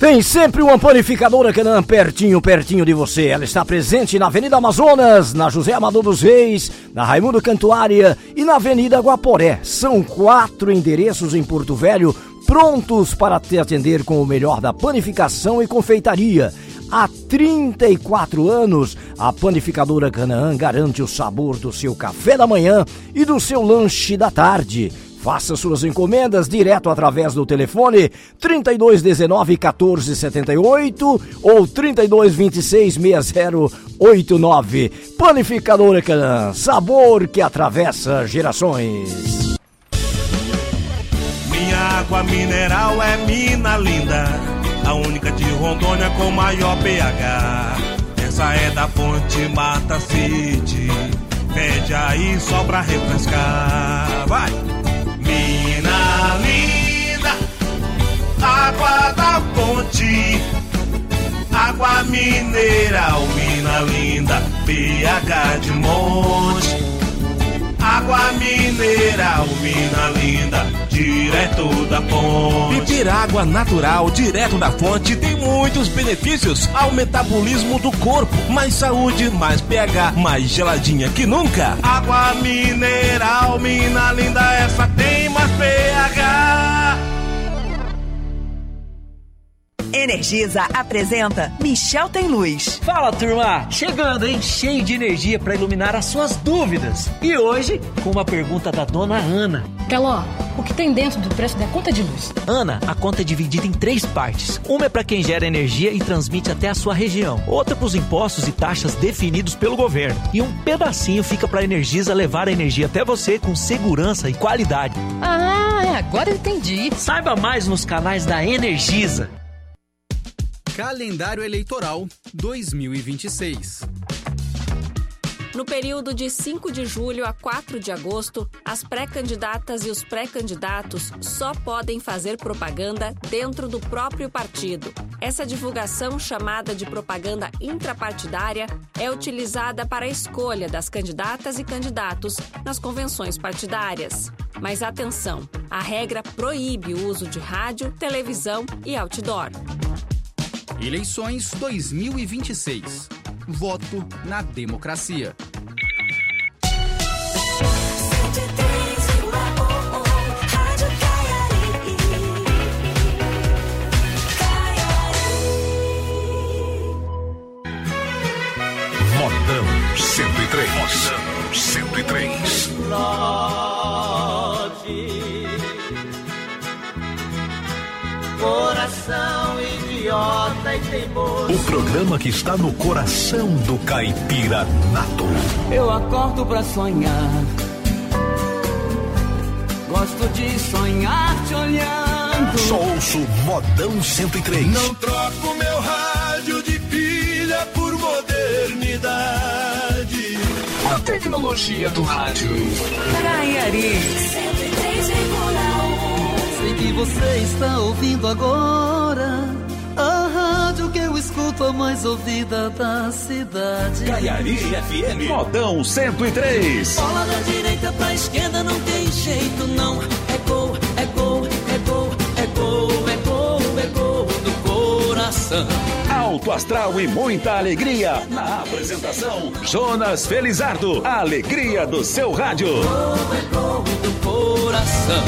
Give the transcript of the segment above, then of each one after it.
Tem sempre uma panificadora Canaã pertinho de você. Ela está presente na Avenida Amazonas, na José Amador dos Reis, na Raimundo Cantuária e na Avenida Guaporé. São 4 endereços em Porto Velho, prontos para te atender com o melhor da panificação e confeitaria. Há 34 anos, a panificadora Canaã garante o sabor do seu café da manhã e do seu lanche da tarde. Faça suas encomendas direto através do telefone 3219-1478 ou 3226-6089. Panificadora Canaã, sabor que atravessa gerações. Minha água mineral é mina linda, a única de Rondônia com maior pH. Essa é da fonte Mata City, pede aí só pra refrescar. Vai! Mina linda, água da fonte, água mineral, mina linda, pH de monte. Água mineral, mina linda, direto da fonte. Beber água natural, direto da fonte, tem muitos benefícios ao metabolismo do corpo. Mais saúde, mais pH, mais geladinha que nunca. Água mineral, mina linda, essa tem mais pH. Energisa apresenta Michel Tem Luz. Fala, turma! Chegando, hein? Cheio de energia para iluminar as suas dúvidas. E hoje, com uma pergunta da dona Ana. Teló, o que tem dentro do preço da conta de luz? Ana, a conta é dividida em 3 partes. Uma é para quem gera energia e transmite até a sua região. Outra para os impostos e taxas definidos pelo governo. E um pedacinho fica para a Energisa levar a energia até você com segurança e qualidade. Agora eu entendi. Saiba mais nos canais da Energisa. Calendário Eleitoral 2026. No período de 5 de julho a 4 de agosto, as pré-candidatas e os pré-candidatos só podem fazer propaganda dentro do próprio partido. Essa divulgação, chamada de propaganda intrapartidária, é utilizada para a escolha das candidatas e candidatos nas convenções partidárias. Mas atenção, a regra proíbe o uso de rádio, televisão e outdoor. Eleições 2026. Voto na democracia. Modão 103. Modão 103. Coração idiota e teimoso. O programa que está no coração do caipira nato. Eu acordo pra sonhar. Gosto de sonhar te olhando. Só ouço Modão 103. Não troco meu rádio de pilha por modernidade. A tecnologia do rádio. Caiari. Sei que você está ouvindo agora a rádio que eu escuto, a mais ouvida da cidade. Caiari FM. Modão 103. Bola da direita pra esquerda não tem jeito não. É gol, é gol, é gol, é gol, é gol, é gol do coração. Alto astral e muita alegria. Na apresentação, Jonas Felizardo. A alegria do seu rádio. Gol, é gol do coração.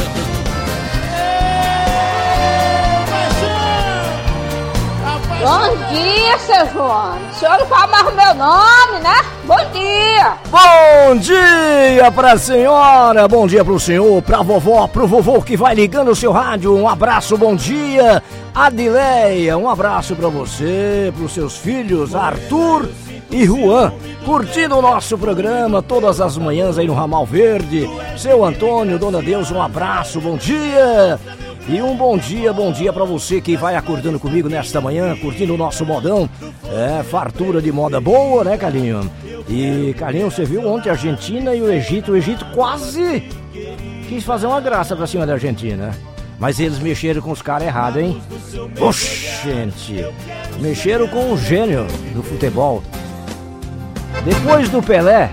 Bom dia, seu João. O senhor fala mais o meu nome, né? Bom dia. Bom dia pra senhora, bom dia pro senhor, pra vovó, pro vovô que vai ligando o seu rádio. Um abraço, bom dia. Adileia, um abraço pra você, pros seus filhos, Arthur e Juan, curtindo o nosso programa todas as manhãs aí no Ramal Verde. Seu Antônio, Dona Deus, um abraço, bom dia. E um bom dia pra você que vai acordando comigo nesta manhã, curtindo o nosso modão. Fartura de moda boa, né, Carlinho? E, Carlinho, você viu ontem a Argentina e o Egito quase quis fazer uma graça pra cima da Argentina. Mas eles mexeram com os caras errados, hein? Oxi, gente, mexeram com o gênio do futebol. Depois do Pelé,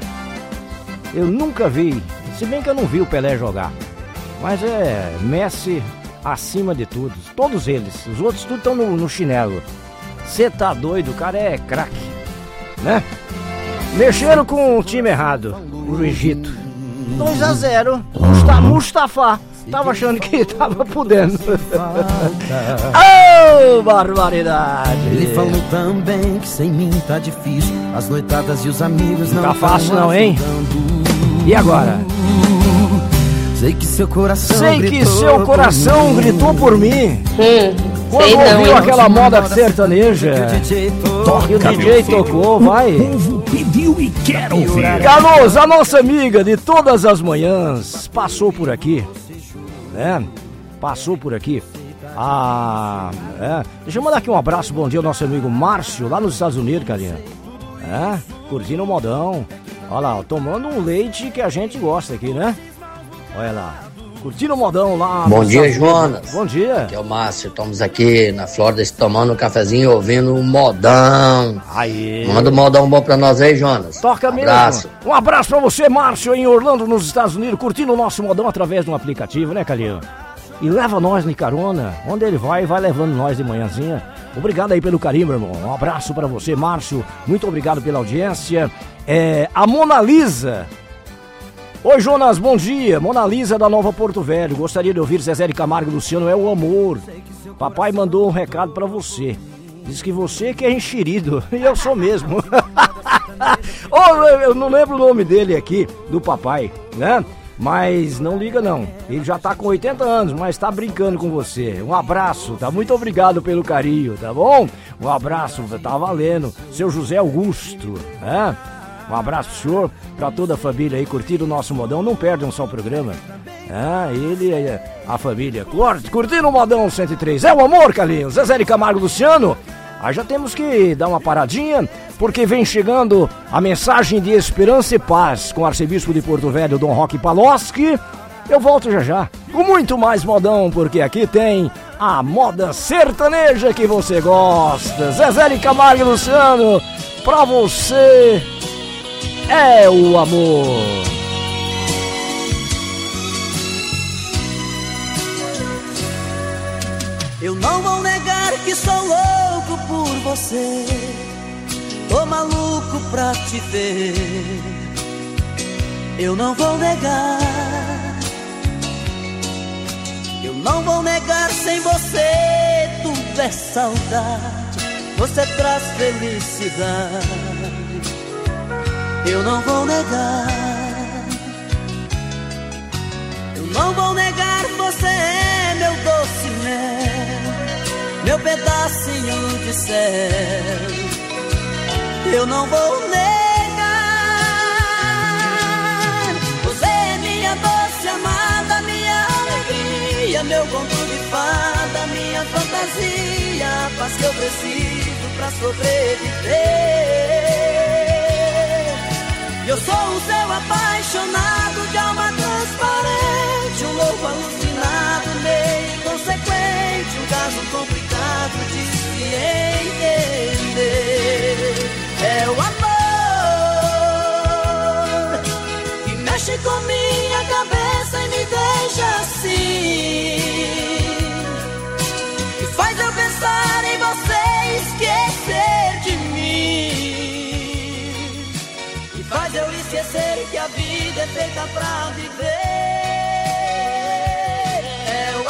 eu nunca vi, se bem que eu não vi o Pelé jogar, mas Messi acima de tudo. Todos eles. Os outros tudo estão no chinelo. Você tá doido, o cara é craque, né? Mexeram com o time errado, o Egito. 2-0. Mustafa. Tava achando que tava podendo. Oh, barbaridade. Ele falou também que sem mim tá difícil. As noitadas e os amigos não tá fácil não, hein? E agora? Sei que seu coração gritou por mim. Quando ouviu aquela moda sertaneja que o DJ tocou, vai. O povo pediu e quer ouvir. Carlos, a nossa amiga de todas as manhãs, passou por aqui, né? Passou por aqui. Deixa eu mandar aqui um abraço, bom dia ao nosso amigo Márcio, lá nos Estados Unidos, carinha. Curtindo o modão. Olha lá, tomando um leite que a gente gosta aqui, né? Olha lá. Curtindo o modão lá. Bom dia, Jonas. Bom dia. Aqui é o Márcio. Estamos aqui na Flórida tomando um cafezinho, ouvindo o modão. Aí. Manda um modão bom pra nós aí, Jonas. Toca mesmo. Abraço. Um abraço pra você, Márcio, em Orlando, nos Estados Unidos, curtindo o nosso modão através de um aplicativo, né, Calil? E leva nós de carona. Onde ele vai levando nós de manhãzinha. Obrigado aí pelo carinho, meu irmão. Um abraço pra você, Márcio. Muito obrigado pela audiência. A Mona Lisa. Oi, Jonas, bom dia. Mona Lisa da Nova Porto Velho. Gostaria de ouvir Zezé de Camargo e Luciano, é o amor. Papai mandou um recado pra você. Diz que você que é enxerido. E eu sou mesmo. Eu não lembro o nome dele aqui, do papai, né? Mas não liga não. Ele já tá com 80 anos, mas tá brincando com você. Um abraço, tá? Muito obrigado pelo carinho, tá bom? Um abraço, tá valendo. Seu José Augusto, né? Um abraço pro senhor, pra toda a família aí, curtindo o nosso modão, não perdam só o programa. Ele e a família, curtindo o modão 103. É o amor, Carlinhos. Zezé de Camargo, Luciano. Aí já temos que dar uma paradinha, porque vem chegando a mensagem de esperança e paz com o arcebispo de Porto Velho, Dom Roque Paloski. Eu volto já, com muito mais modão, porque aqui tem a moda sertaneja que você gosta. Zezé de Camargo e Luciano, pra você... é o amor. Eu não vou negar que sou louco por você. Tô maluco pra te ver. Eu não vou negar. Eu não vou negar, sem você tudo é saudade. Você traz felicidade. Eu não vou negar. Eu não vou negar, você é meu doce mel, meu pedacinho de céu. Eu não vou negar. Você é minha doce amada, minha alegria, meu conto de fada, minha fantasia, a paz que eu preciso pra sobreviver. Eu sou o seu apaixonado de alma transparente, um louco alucinado, meio inconsequente, um caso complicado de se entender. É o amor que mexe com minha cabeça e me deixa assim, que faz eu pensar em você e esquecer de mim, que faz eu esquecer que a vida é feita pra viver. É o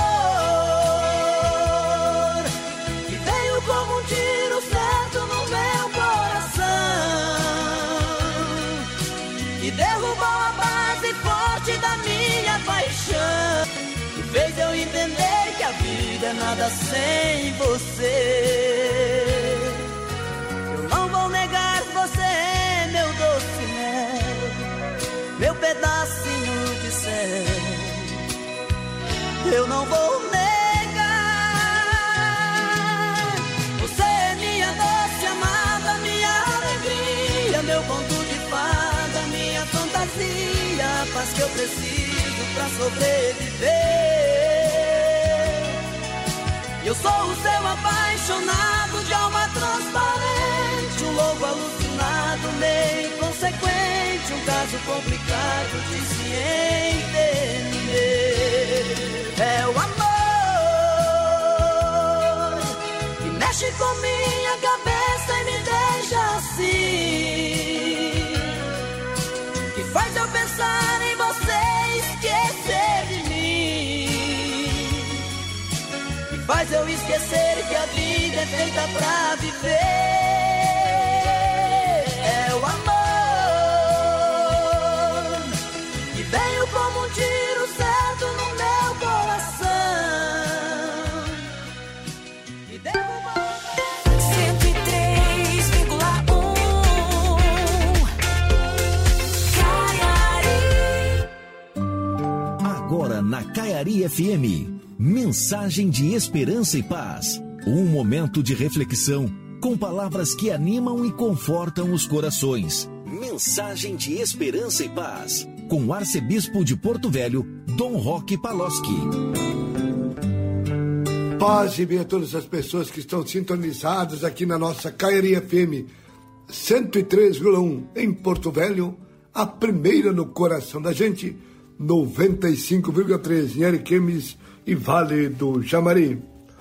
amor que veio como um tiro certo no meu coração, que derrubou a base forte da minha paixão, que fez eu entender que a vida é nada sem você. Eu não vou negar, você é meu doce mel, meu pedacinho de céu. Eu não vou negar. Você é minha doce amada, minha alegria, meu conto de fada, minha fantasia, a paz que eu preciso pra sobreviver. Eu sou o seu apaixonado de alma transparente, um louco alucinado, meio inconsequente, um caso complicado de se entender. É o amor mexe com minha cabeça e me deixa assim, que faz eu pensar em você e esquecer de mim, que faz eu esquecer que a vida é feita pra viver. É o amor que veio como um tiro certo no meu coração. Agora na Caiari FM, mensagem de esperança e paz. Um momento de reflexão com palavras que animam e confortam os corações. Mensagem de esperança e paz, com o arcebispo de Porto Velho, Dom Roque Paloschi. Paz e bem a todas as pessoas que estão sintonizadas aqui na nossa Caiari FM 103,1 em Porto Velho, a primeira no coração da gente, 95,3 em Ariquemes e Vale do Jamari.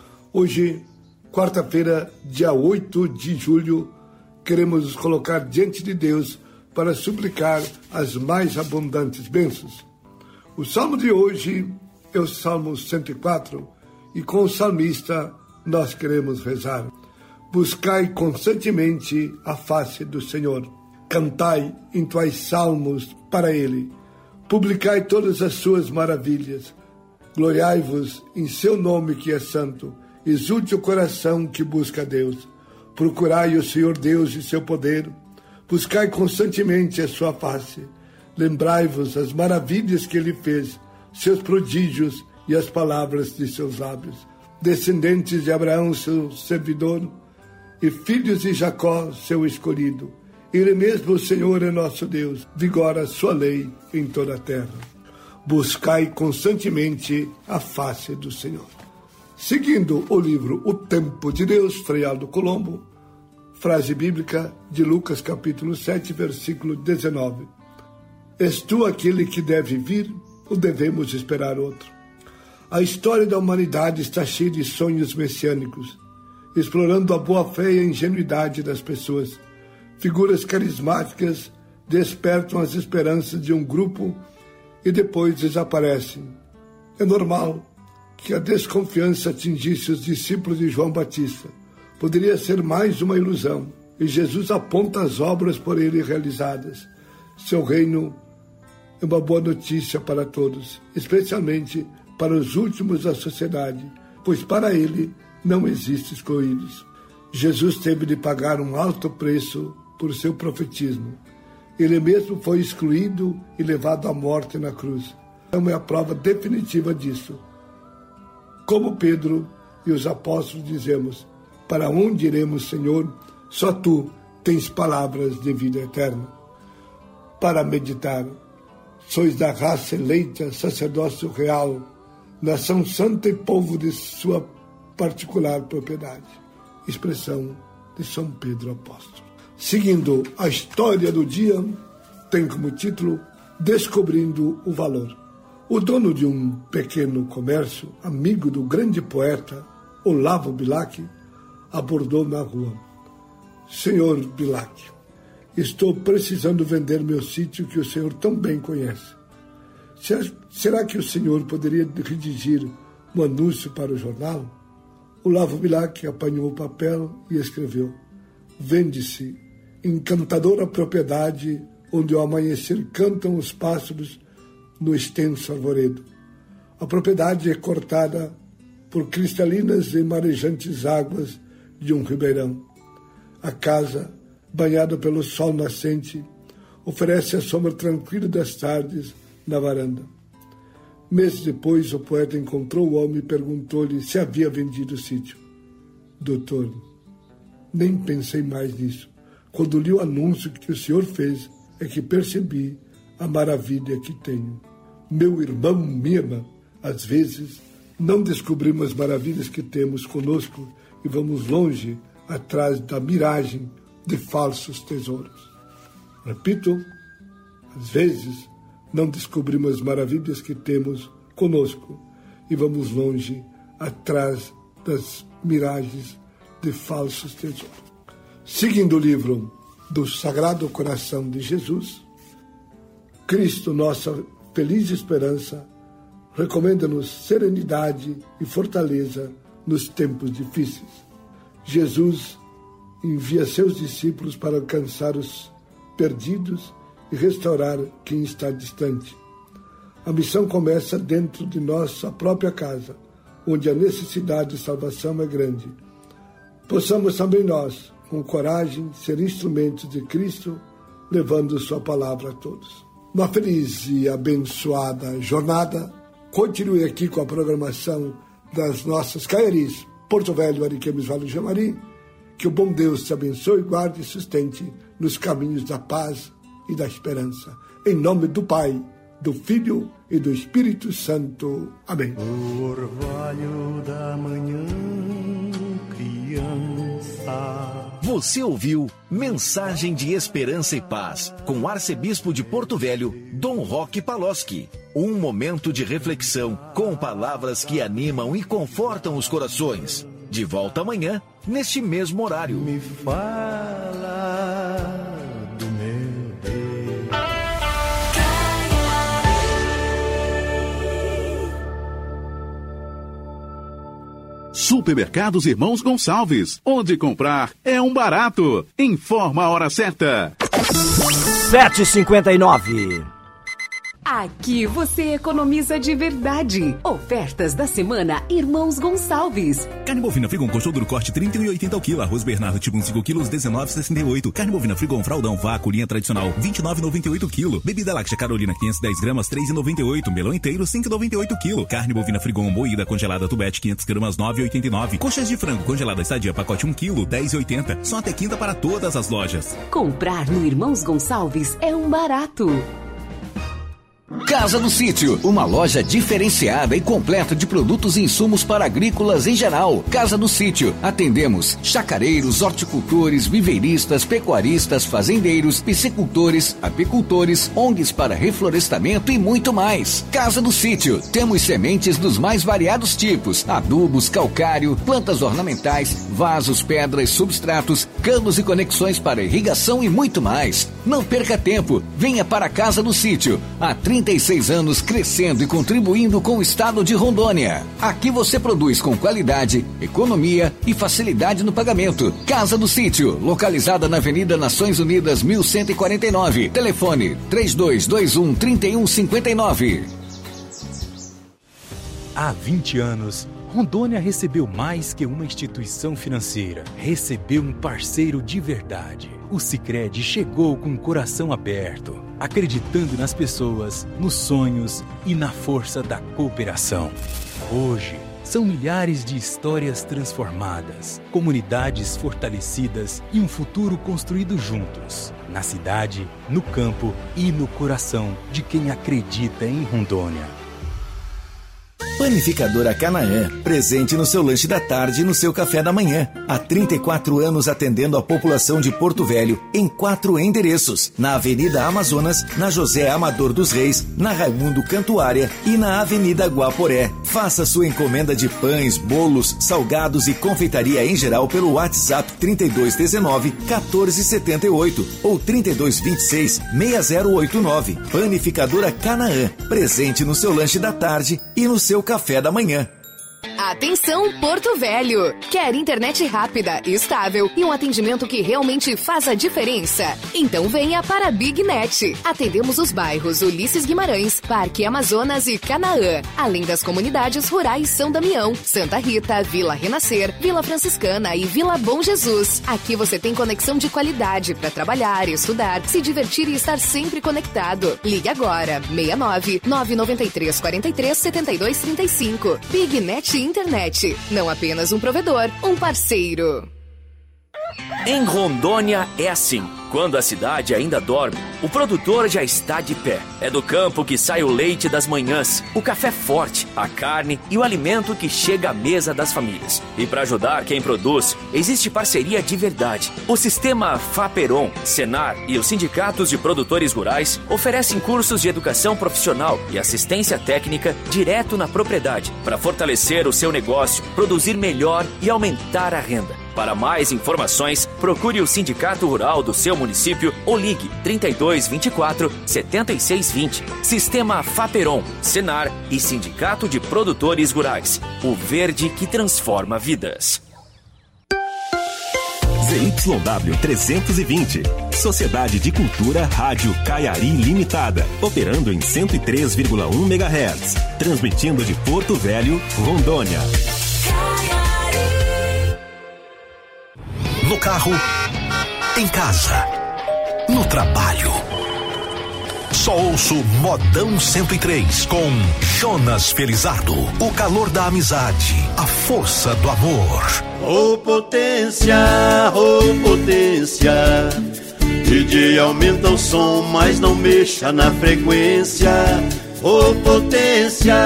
Hoje, quarta-feira, dia 8 de julho, queremos nos colocar diante de Deus para suplicar as mais abundantes bênçãos. O salmo de hoje é o Salmo 104 e com o salmista nós queremos rezar. Buscai constantemente a face do Senhor. Cantai em tuais salmos para Ele. Publicai todas as suas maravilhas. Gloriai-vos em seu nome que é santo. Exulte o coração que busca a Deus. Procurai o Senhor Deus e seu poder. Buscai constantemente a sua face. Lembrai-vos as maravilhas que Ele fez, seus prodígios e as palavras de seus lábios. Descendentes de Abraão, seu servidor, e filhos de Jacó, seu escolhido. Ele mesmo, o Senhor, é nosso Deus, vigora a sua lei em toda a terra. Buscai constantemente a face do Senhor. Seguindo o livro O Tempo de Deus, Frei Aldo Colombo, frase bíblica de Lucas capítulo 7, versículo 19. És tu aquele que deve vir ou devemos esperar outro? A história da humanidade está cheia de sonhos messiânicos, explorando a boa-fé e a ingenuidade das pessoas. Figuras carismáticas despertam as esperanças de um grupo e depois desaparecem. É normal que a desconfiança atingisse os discípulos de João Batista. Poderia ser mais uma ilusão, e Jesus aponta as obras por ele realizadas. Seu reino é uma boa notícia para todos, especialmente para os últimos da sociedade, pois para ele não existem excluídos. Jesus teve de pagar um alto preço por seu profetismo. Ele mesmo foi excluído e levado à morte na cruz. Então é a prova definitiva disso. Como Pedro e os apóstolos dizemos: para onde iremos, Senhor? Só tu tens palavras de vida eterna. Para meditar: sois da raça eleita, sacerdócio real, nação santa e povo de sua particular propriedade. Expressão de São Pedro Apóstolo. Seguindo a história do dia, tem como título Descobrindo o Valor. O dono de um pequeno comércio, amigo do grande poeta Olavo Bilac, abordou na rua: Senhor Bilac, estou precisando vender meu sítio que o senhor tão bem conhece. Será que o senhor poderia redigir um anúncio para o jornal? Olavo Bilac apanhou o papel e escreveu: vende-se encantadora propriedade onde ao amanhecer cantam os pássaros no extenso arvoredo. A propriedade é cortada por cristalinas e marejantes águas de um ribeirão. A casa, banhada pelo sol nascente, oferece a sombra tranquila das tardes na varanda. Meses depois, o poeta encontrou o homem e perguntou-lhe se havia vendido o sítio. Doutor, nem pensei mais nisso. Quando li o anúncio que o senhor fez, é que percebi a maravilha que tenho. Meu irmão, minha irmã, às vezes não descobrimos as maravilhas que temos conosco e vamos longe atrás da miragem de falsos tesouros. Repito, às vezes não descobrimos as maravilhas que temos conosco e vamos longe atrás das miragens de falsos tesouros. Seguindo o livro do Sagrado Coração de Jesus, Cristo, nossa feliz esperança, recomenda-nos serenidade e fortaleza nos tempos difíceis. Jesus envia seus discípulos para alcançar os perdidos e restaurar quem está distante. A missão começa dentro de nossa própria casa, onde a necessidade de salvação é grande. Possamos também nós, com coragem, ser instrumentos de Cristo, levando sua palavra a todos. Uma feliz e abençoada jornada. Continue aqui com a programação das nossas Caiaris, Porto Velho, Ariquemes, Vale do Jamari. Que o bom Deus te abençoe, guarde e sustente nos caminhos da paz e da esperança. Em nome do Pai, do Filho e do Espírito Santo. Amém. O orvalho da manhã, criança. Você ouviu Mensagem de Esperança e Paz, com o arcebispo de Porto Velho, Dom Roque Paloschi. Um momento de reflexão, com palavras que animam e confortam os corações. De volta amanhã, neste mesmo horário. Me fala do meu Deus. Supermercados Irmãos Gonçalves, onde comprar é um barato. Informa a hora certa. 7h59. Aqui você economiza de verdade. Ofertas da semana Irmãos Gonçalves. Carne bovina Frigon Coxão duro corte 31,80 ao quilo. Arroz Bernardo tipo 5 quilos 19,68. Carne bovina Frigon Fraldão Vácuo linha tradicional 29,98 quilo. Bebida láctea Carolina 510 gramas 3,98. Melão inteiro 5,98 quilo. Carne bovina Frigon moída congelada Tubete 500 gramas 9,89. Coxas de frango congelada Estadia pacote 1 quilo 10,80. Só até quinta para todas as lojas. Comprar no Irmãos Gonçalves é um barato. Casa do Sítio, uma loja diferenciada e completa de produtos e insumos para agrícolas em geral. Casa do Sítio, atendemos chacareiros, horticultores, viveiristas, pecuaristas, fazendeiros, piscicultores, apicultores, ONGs para reflorestamento e muito mais. Casa do Sítio, temos sementes dos mais variados tipos, adubos, calcário, plantas ornamentais, vasos, pedras, substratos, canos e conexões para irrigação e muito mais. Não perca tempo, venha para a Casa do Sítio, há 36 anos crescendo e contribuindo com o estado de Rondônia. Aqui você produz com qualidade, economia e facilidade no pagamento. Casa do Sítio, localizada na Avenida Nações Unidas 1149. Telefone 3221-3159. Há 20 anos, Rondônia recebeu mais que uma instituição financeira. Recebeu um parceiro de verdade. O Sicredi chegou com o coração aberto, acreditando nas pessoas, nos sonhos e na força da cooperação. Hoje, são milhares de histórias transformadas, comunidades fortalecidas e um futuro construído juntos, na cidade, no campo e no coração de quem acredita em Rondônia. Panificadora Canaã, presente no seu lanche da tarde e no seu café da manhã. Há 34 anos atendendo a população de Porto Velho em 4 endereços. Na Avenida Amazonas, na José Amador dos Reis, na Raimundo Cantuária e na Avenida Guaporé. Faça sua encomenda de pães, bolos, salgados e confeitaria em geral pelo WhatsApp 3219-1478 ou 3226-6089. Panificadora Canaã, presente no seu lanche da tarde e no seu café da manhã. Atenção, Porto Velho! Quer internet rápida, estável e um atendimento que realmente faz a diferença? Então venha para a BigNet. Atendemos os bairros Ulisses Guimarães, Parque Amazonas e Canaã, além das comunidades rurais São Damião, Santa Rita, Vila Renascer, Vila Franciscana e Vila Bom Jesus. Aqui você tem conexão de qualidade para trabalhar, estudar, se divertir e estar sempre conectado. Ligue agora, 69 993 43 72 35. BigNet Internet, não apenas um provedor, um parceiro. Em Rondônia é assim. Quando a cidade ainda dorme, o produtor já está de pé. É do campo que sai o leite das manhãs, o café forte, a carne e o alimento que chega à mesa das famílias. E para ajudar quem produz, existe parceria de verdade. O sistema Faperon, Senar e os sindicatos de produtores rurais oferecem cursos de educação profissional e assistência técnica direto na propriedade para fortalecer o seu negócio, produzir melhor e aumentar a renda. Para mais informações, procure o Sindicato Rural do seu município ou ligue 3224 7620. Sistema Faperon, Senar e Sindicato de Produtores Rurais. O verde que transforma vidas. ZYW 320, Sociedade de Cultura Rádio Caiari Limitada, operando em 103,1 MHz, transmitindo de Porto Velho, Rondônia. No carro, em casa, no trabalho. Só ouço Modão 103 com Jonas Felizardo. O calor da amizade, a força do amor. Ô potência, DJ aumenta o som, mas não mexa na frequência. Ô potência,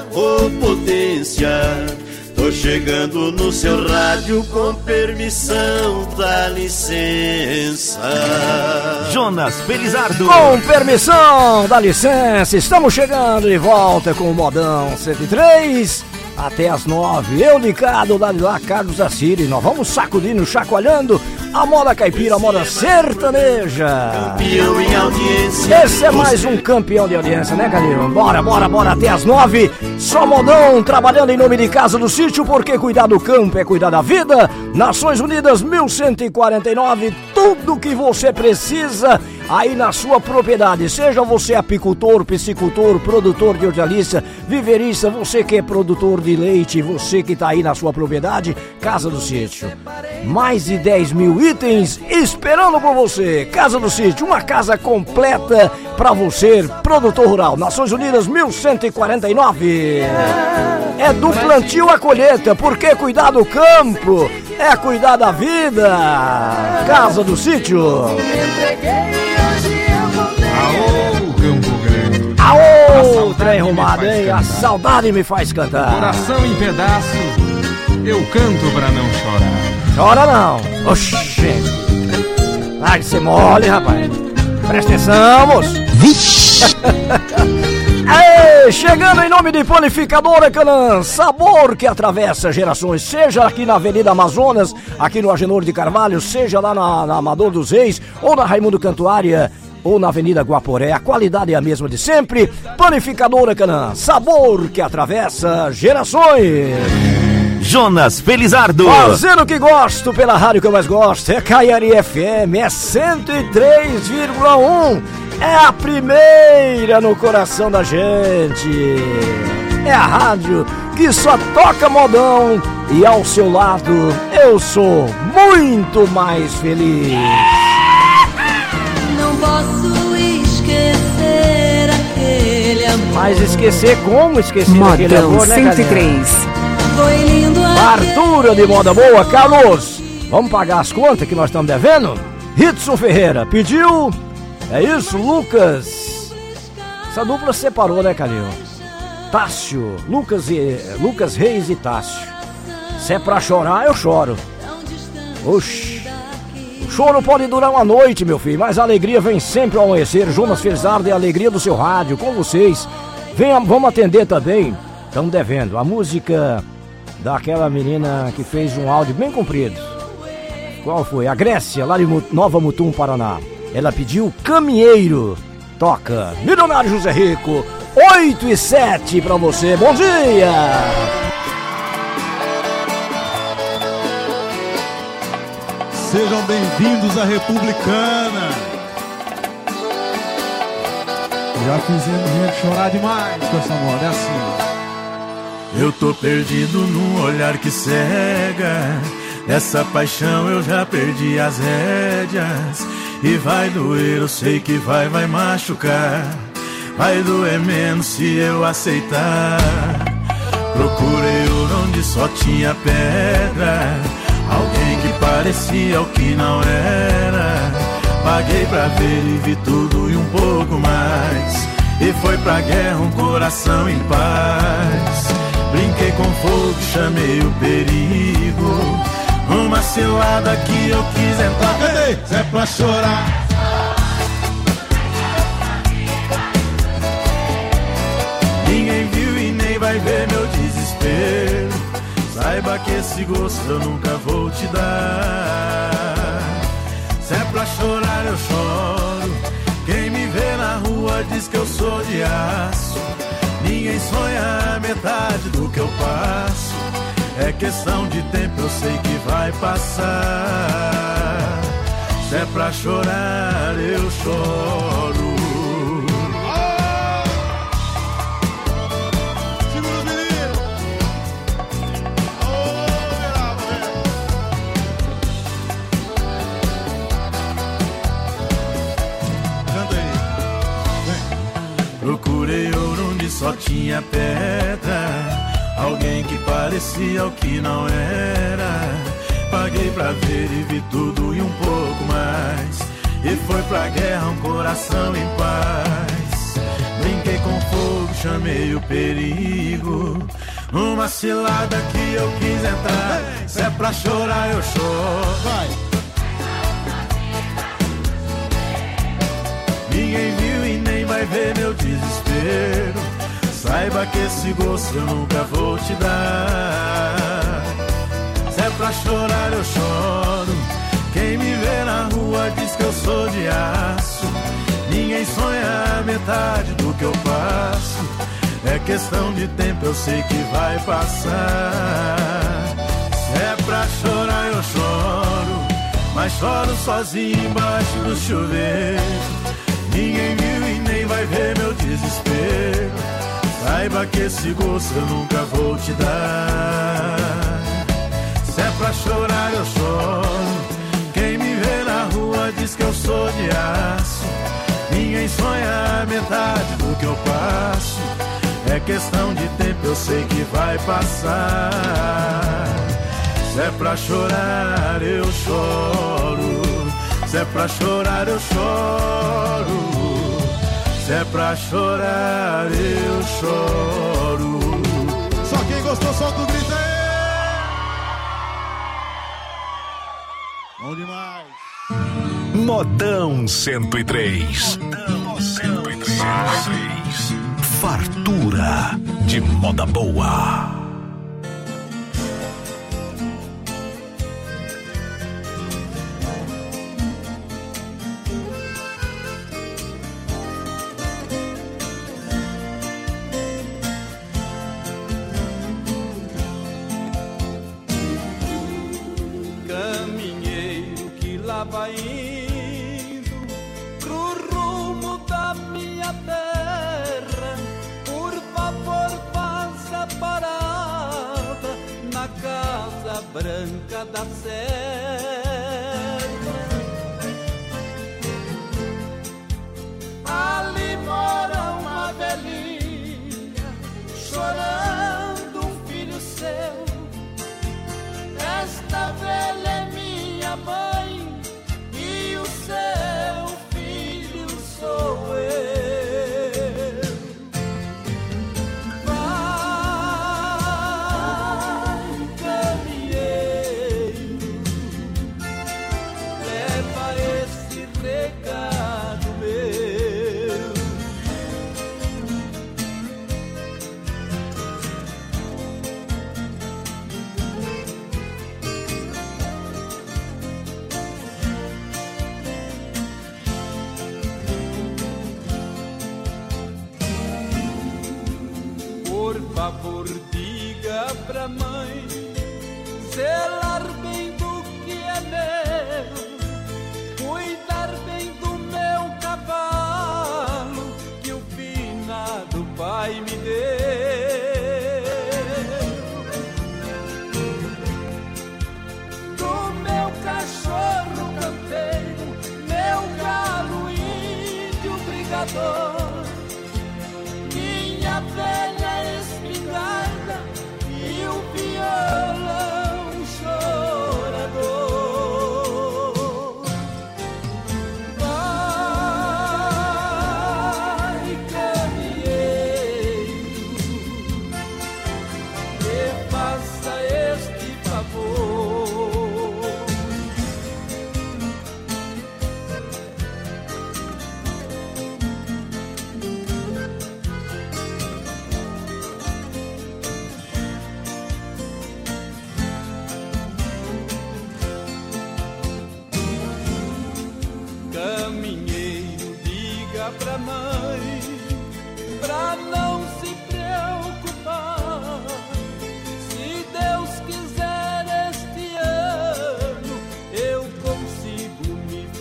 tô chegando no seu rádio com permissão, dá licença. Jonas Felizardo. Com permissão, dá licença, estamos chegando de volta com o Modão 103. Até as 9, eu ligado, lá Carlos Assiri. Nós vamos sacudindo, chacoalhando a moda caipira, a moda sertaneja. Campeão em audiência. Esse é mais um campeão de audiência, né, Calil? Bora, até as 9. Só Modão, trabalhando em nome de Casa do Sítio, porque cuidar do campo é cuidar da vida. Nações Unidas 1149, tudo que você precisa aí na sua propriedade. Seja você apicultor, piscicultor, produtor de hortaliça, viverista, você que é produtor de leite, você que está aí na sua propriedade, Casa do Sítio. Mais de 10 mil itens esperando por você. Casa do Sítio, uma casa completa para você, produtor rural. Nações Unidas 1149. É do plantio à colheita, porque cuidar do campo é cuidar da vida. Casa do Sítio. Aô, trem arrumado, hein? A saudade me faz cantar. Coração em pedaço, eu canto pra não chorar. Chora não. Oxê. Ai, que você mole, rapaz. Presta atenção, moço. Vixe. Ei, chegando em nome de Panificadora Canaã, sabor que atravessa gerações, seja aqui na Avenida Amazonas, aqui no Agenor de Carvalho, seja lá na Amador dos Reis, ou na Raimundo Cantuária, ou na Avenida Guaporé, a qualidade é a mesma de sempre. Panificadora Canaã, sabor que atravessa gerações. Jonas Felizardo. Fazendo o que gosto pela rádio que eu mais gosto, é Caiari FM, é 103,1. É a primeira no coração da gente. É a rádio que só toca modão e ao seu lado eu sou muito mais feliz. Não posso esquecer aquele amor. Mas esquecer como esquecer aquele amor, né, 103. Foi lindo. Fartura de moda boa, Carlos. Vamos pagar as contas que nós estamos devendo? Ritson Ferreira pediu. É isso, Lucas. Essa dupla separou, né, Calil? Tássio, Lucas Reis e Tássio. Se é pra chorar, eu choro. Oxi. O choro pode durar uma noite, meu filho, mas a alegria vem sempre ao amanhecer. Jonas Felizardo é a alegria do seu rádio, com vocês. Vamos atender também. Estamos devendo a música daquela menina que fez um áudio bem comprido. Qual foi? A Grécia, lá de Nova Mutum, Paraná. Ela pediu Caminheiro. Toca Milionário José Rico. 8h07 pra você. Bom dia! Sejam bem-vindos à Republicana. Já fizemos gente chorar demais com essa moda, é assim. Eu tô perdido num olhar que cega. Essa paixão eu já perdi as rédeas. E vai doer, eu sei que vai machucar. Vai doer menos se eu aceitar. Procurei ouro onde só tinha pedra. Alguém que parecia o que não era. Paguei pra ver e vi tudo e um pouco mais. E foi pra guerra um coração em paz. Brinquei com fogo, chamei o perigo. Uma cilada que eu quis entrar. Ei, se é pra chorar. Ninguém viu e nem vai ver meu desespero. Saiba que esse gosto eu nunca vou te dar. Se é pra chorar eu choro. Quem me vê na rua diz que eu sou de aço. Ninguém sonha a metade do que eu passo. É questão de tempo, eu sei que vai passar. Se é pra chorar eu choro. Procurei ouro onde só tinha pedra, alguém que parecia o que não era. Paguei pra ver e vi tudo e um pouco mais. E foi pra guerra um coração em paz. Brinquei com fogo, chamei o perigo. Uma cilada que eu quis entrar. Se é pra chorar eu choro. Vai. Ninguém viu e nem vai ver meu desespero. Saiba que esse gosto eu nunca vou te dar. Se é pra chorar eu choro. Quem me vê na rua diz que eu sou de aço. Ninguém sonha a metade do que eu passo. É questão de tempo, eu sei que vai passar. Se é pra chorar eu choro, mas choro sozinho embaixo do chuveiro. Ninguém viu e nem vai ver meu desespero. Saiba que esse gosto eu nunca vou te dar. Se é pra chorar eu choro. Quem me vê na rua diz que eu sou de aço. Ninguém sonha a metade do que eu passo. É questão de tempo, eu sei que vai passar. Se é pra chorar eu choro. Se é pra chorar eu choro. Se é pra chorar eu choro. Só quem gostou, solta o grito aí. Bom demais. Modão 103. Modão 103. Fartura de moda boa. Vai indo pro rumo da minha terra. Por favor, faça parada na Casa Branca da Serra. Ali mora uma velhinha chorando um filho seu. Esta velha é minha mãe, o seu filho sou eu. Vai, caminheiro, leva esse recado meu. Por favor, diga pra mãe zelar bem do que é meu, cuidar bem do meu cavalo que o finado pai me deu, do meu cachorro campeiro, meu galo índio brigador, minha velha espingarda e o violão chorador. Vai, caminheiro, e faça este favor.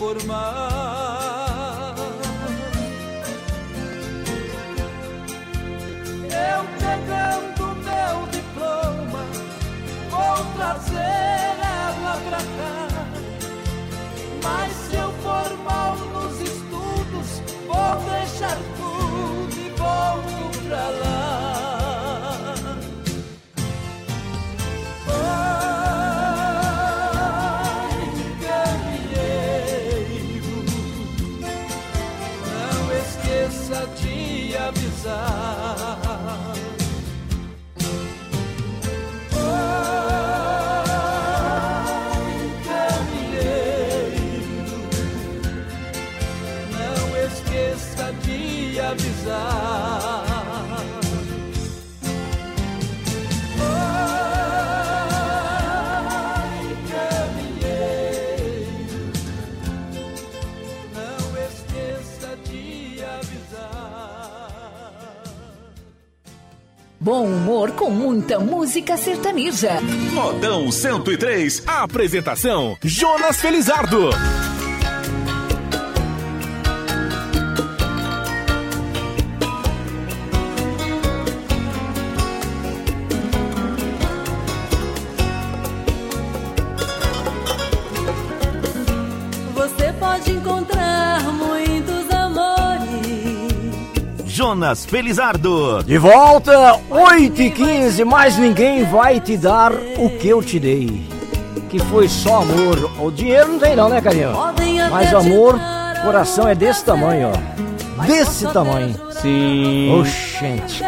formar. Eu pegando meu diploma, vou trazer ela pra cá. Mas se eu for mal nos estudos, vou deixar tudo e volto pra lá. Ai, caminheiro, não esqueça de avisar. De avisar. Ai, caminheiro, não esqueça de avisar. Bom humor com muita música sertaneja. Modão 103. Apresentação: Jonas Felizardo. Jonas Felizardo. De volta, 8h15, mas ninguém vai te dar o que eu te dei. Que foi só amor. O dinheiro não tem não, né, carinho? Mas amor, coração é desse tamanho, ó. Desse tamanho. Sim. Oxente.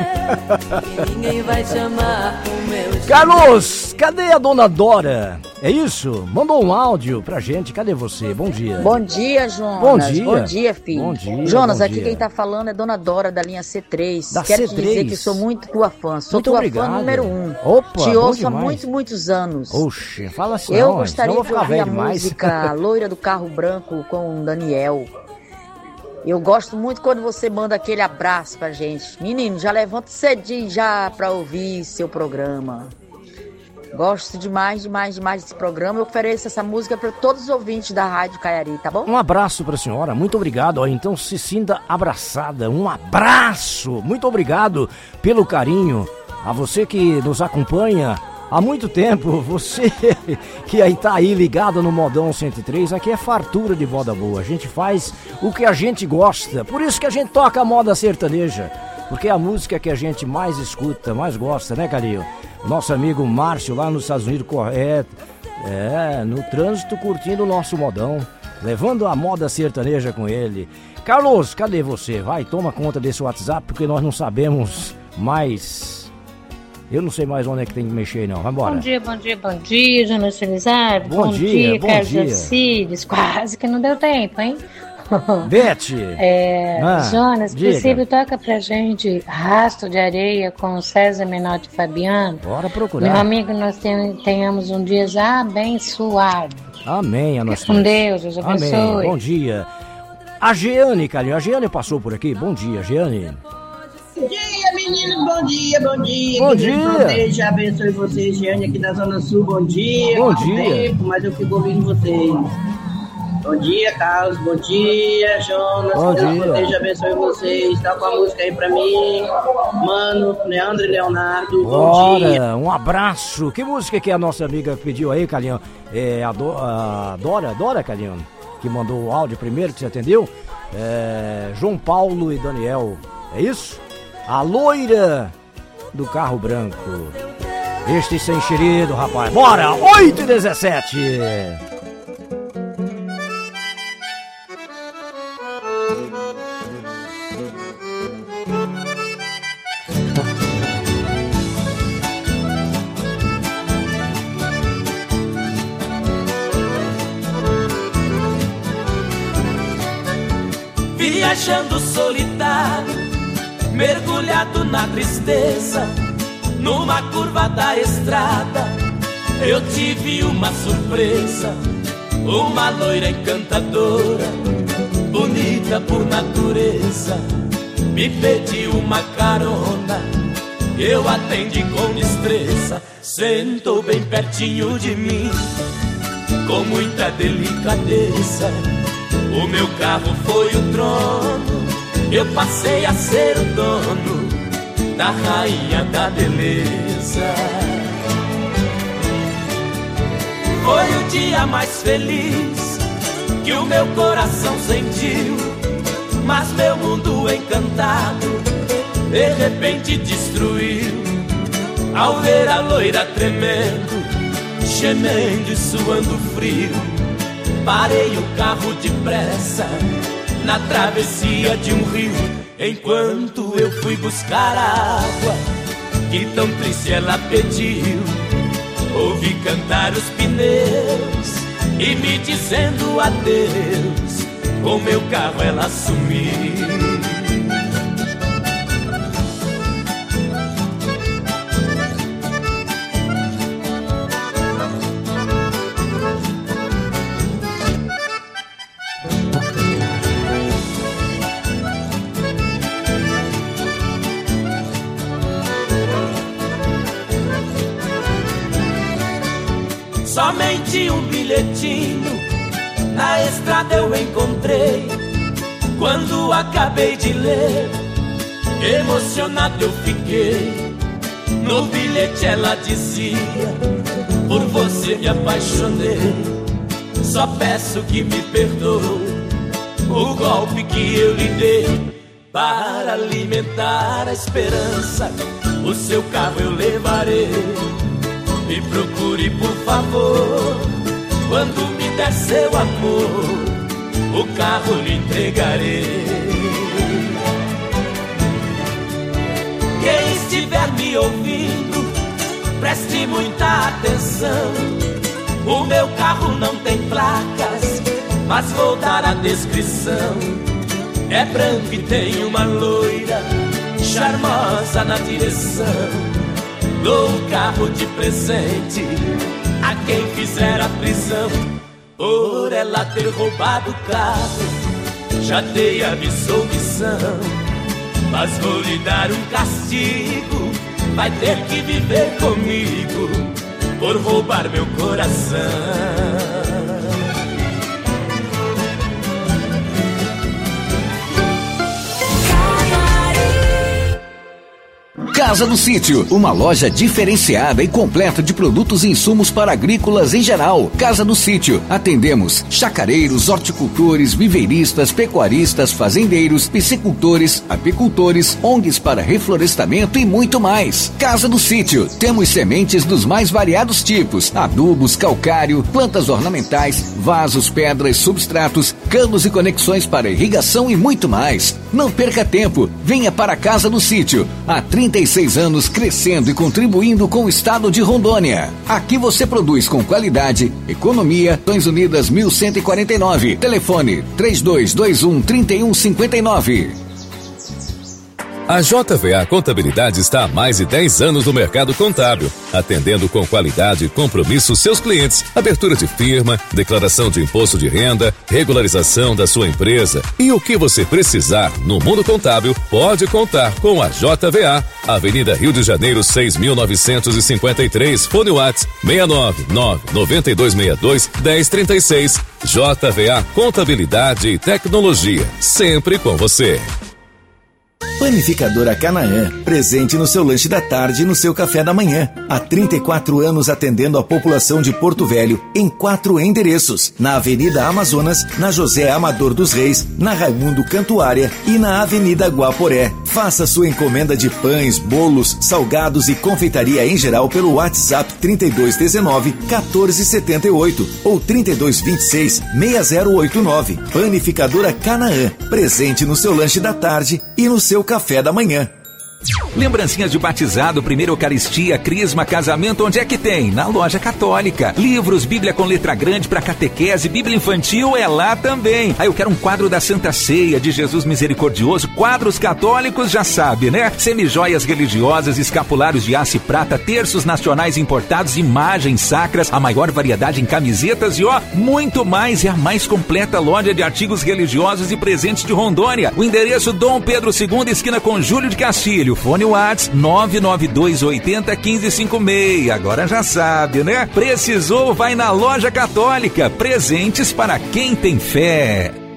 Carlos, cadê a dona Dora? É isso? Mandou um áudio pra gente. Cadê você? Bom dia. Bom dia, Jonas. Bom dia. Bom dia, filho. Bom dia. Jonas, bom aqui dia. Quem tá falando é Dona Dora da linha C3. Da Quero C3? te dizer que sou muito tua fã. Sou muito tua obrigado. fã número 1. Opa, te bom ouço há demais. muitos anos. Oxe, fala assim. Eu não, gostaria senão de eu vou ficar ouvir a velho demais. música Loira do Carro Branco com o Daniel. Eu gosto muito quando você manda aquele abraço pra gente. Menino, já levanto cedinho já pra ouvir seu programa. Gosto demais desse programa. Eu ofereço essa música para todos os ouvintes da Rádio Caiari, tá bom? Um abraço pra senhora, muito obrigado. Ó, então se sinta abraçada, um abraço. Muito obrigado pelo carinho. A você que nos acompanha há muito tempo, você que aí tá aí ligado no Modão 103, aqui é fartura de moda boa. A gente faz o que a gente gosta, por isso que a gente toca a moda sertaneja, porque é a música que a gente mais escuta, mais gosta, né, carinho? Nosso amigo Márcio lá nos Estados Unidos, no trânsito curtindo o nosso modão, levando a moda sertaneja com ele. Carlos, cadê você? Vai, toma conta desse WhatsApp, porque nós não sabemos mais. Eu não sei mais onde é que tem que mexer, não. Vambora. Bom dia, Jonas Felizardo. Bom dia, Carlos Alcides. Quase que não deu tempo, hein? Bete! Jonas, diga. possível, toca pra gente Rastro de Areia com César Menotti e Fabiano. Bora procurar. Meu amigo, nós tenhamos um dia já abençoado. Amém, a nós Com Deus, Deus abençoe. Amém, bom dia. A Jeane, carinho, a Jeane passou por aqui. Bom dia, Jeane. Bom dia, meninos, bom dia. Bom que dia. Deus proteja, abençoe vocês, Jeane, aqui da Zona Sul, bom dia. Bom Quanto dia. tempo, mas eu fico ouvindo vocês. Bom dia, Carlos, bom dia, Jonas, Bom que Deus dia. proteja, abençoe vocês. Tá com a música aí pra mim, mano, Leandro e Leonardo, bom dia. Bora, um abraço. Que música que a nossa amiga pediu aí, Calinho? É a Dora, Calinho, que mandou o áudio primeiro, que você atendeu. João Paulo e Daniel, é isso? A loira do carro branco. Este sem enxerido, rapaz. Bora, 8h17. Viajando solitário, mergulhado na tristeza, numa curva da estrada, eu tive uma surpresa. Uma loira encantadora, bonita por natureza, me pediu uma carona, eu atendi com destreza. Sentou bem pertinho de mim, com muita delicadeza, O meu carro foi o trono, eu passei a ser o dono da rainha da beleza. Foi o dia mais feliz que o meu coração sentiu, mas meu mundo encantado de repente destruiu, ao ver a loira tremendo, gemendo e suando frio. Parei o carro depressa na travessia de um rio, enquanto eu fui buscar a água que tão triste ela pediu. Ouvi cantar os pneus e me dizendo adeus, com meu carro ela sumiu. Somente um bilhetinho na estrada eu encontrei. Quando acabei de ler, emocionado eu fiquei. No bilhete ela dizia: por você me apaixonei. Só peço que me perdoe o golpe que eu lhe dei. Para alimentar a esperança, o seu carro eu levarei. Me procure por favor, quando me der seu amor, o carro lhe entregarei. Quem estiver me ouvindo, preste muita atenção. O meu carro não tem placas, mas vou dar a descrição. É branco e tem uma loira charmosa na direção. Dou um carro de presente a quem fizer a prisão, por ela ter roubado o carro. Já dei a absolvição, mas vou lhe dar um castigo. Vai ter que viver comigo por roubar meu coração. Casa do Sítio, uma loja diferenciada e completa de produtos e insumos para agrícolas em geral. Casa do Sítio, atendemos chacareiros, horticultores, viveiristas, pecuaristas, fazendeiros, piscicultores, apicultores, ONGs para reflorestamento e muito mais. Casa do Sítio, temos sementes dos mais variados tipos, adubos, calcário, plantas ornamentais, vasos, pedras, substratos, canos e conexões para irrigação e muito mais. Não perca tempo, venha para a Casa do Sítio, há 36 anos crescendo e contribuindo com o estado de Rondônia. Aqui você produz com qualidade, economia. Nações Unidas 1149, telefone 3221-3159. A JVA Contabilidade está há mais de 10 anos no mercado contábil, atendendo com qualidade e compromisso seus clientes. Abertura de firma, declaração de imposto de renda, regularização da sua empresa e o que você precisar no mundo contábil, pode contar com a JVA. Avenida Rio de Janeiro 6.953, fone WhatsApp 699-9262-1036. JVA Contabilidade e Tecnologia, sempre com você. Panificadora Canaã, presente no seu lanche da tarde e no seu café da manhã. Há 34 anos atendendo a população de Porto Velho em 4 endereços. Na Avenida Amazonas, na José Amador dos Reis, na Raimundo Cantuária e na Avenida Guaporé. Faça sua encomenda de pães, bolos, salgados e confeitaria em geral pelo WhatsApp 3219-1478 ou 3226-6089. Panificadora Canaã, presente no seu lanche da tarde e no seu café da manhã. Lembrancinhas de batizado, primeira Eucaristia, crisma, casamento, onde é que tem? Na Loja Católica. Livros, Bíblia com letra grande para catequese, Bíblia infantil é lá também. Aí eu quero um quadro da Santa Ceia, de Jesus Misericordioso, quadros católicos, já sabe, né? Semijoias religiosas, escapulários de aço e prata, terços nacionais importados, imagens sacras, a maior variedade em camisetas e muito mais. É a mais completa loja de artigos religiosos e presentes de Rondônia. O endereço Dom Pedro II, esquina com Júlio de Castilho. Fone WhatsApp 992801556. Agora já sabe, né? Precisou, vai na Loja Católica. Presentes para quem tem fé.